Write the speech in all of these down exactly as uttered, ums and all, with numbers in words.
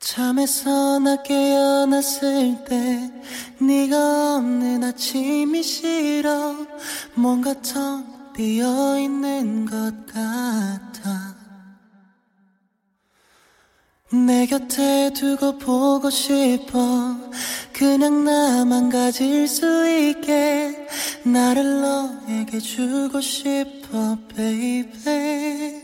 잠에서 나 깨어났을 때 네가 없는 아침이 싫어. 뭔가 텅 비어있는 것 같아. 내 곁에 두고 보고 싶어. 그냥 나만 가질 수 있게 나를 너에게 주고 싶어 baby.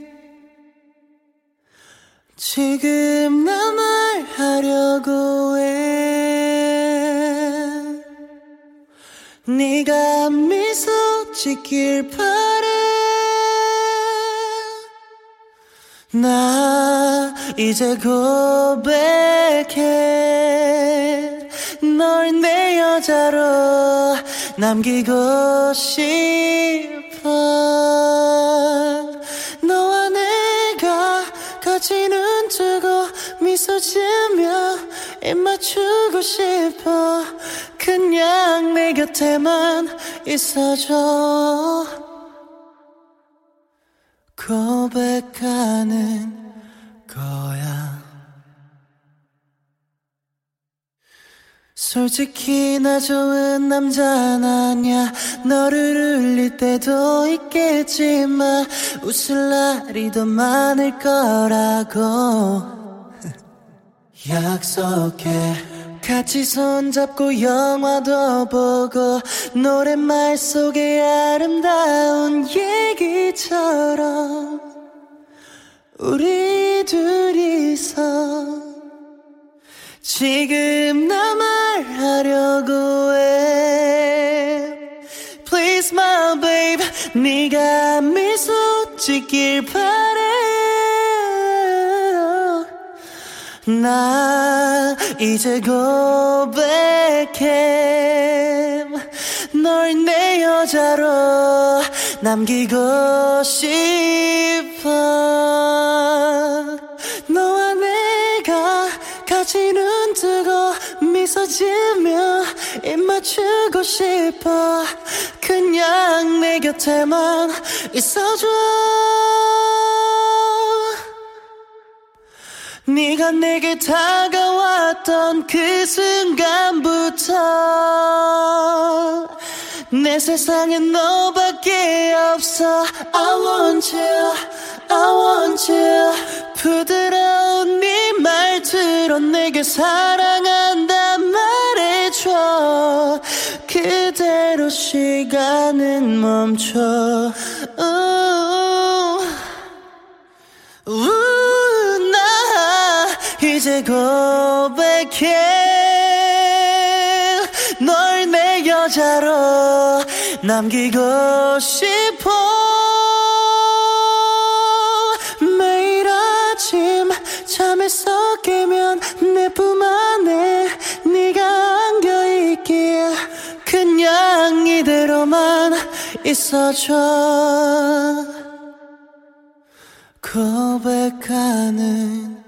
지금 나 말하려고 해. 네가 미소 짓길 바래. 나 이제 고백해. 널 내 여자로 남기고 싶어. 너와 내가 같이 눈 뜨고 미소 지으며 입 맞추고 싶어. 그냥 내 곁에만 있어줘. 고백하는 거야. 솔직히 나 좋은 남자는 아냐. 너를 울릴 때도 있겠지만 웃을 날이 더 많을 거라고 약속해. 같이 손잡고 영화도 보고 노랫말 속에 아름다운 얘기처럼 우리 둘이서 지금 나 말하려고 해. Please my babe, 네가 미소 짓길 바래. 나 이제 고백해. 널 내 여자로 남기고 싶어. 너와 내가 같이 눈 뜨고 미소 지으며 입 맞추고 싶어. 그냥 내 곁에만 있어줘. 네가 내게 다가왔던 그 순간부터 내 세상엔 너밖에 없어. I want you, I want you. 부드러운 네 말투로 내게 사랑한다 말해줘. 그대로 시간은 멈춰. 우우, 우우. 이제 고백해. 널 내 여자로 남기고 싶어. 매일 아침 잠에서 깨면 내 품 안에 네가 안겨있기에 그냥 이대로만 있어줘. 고백하는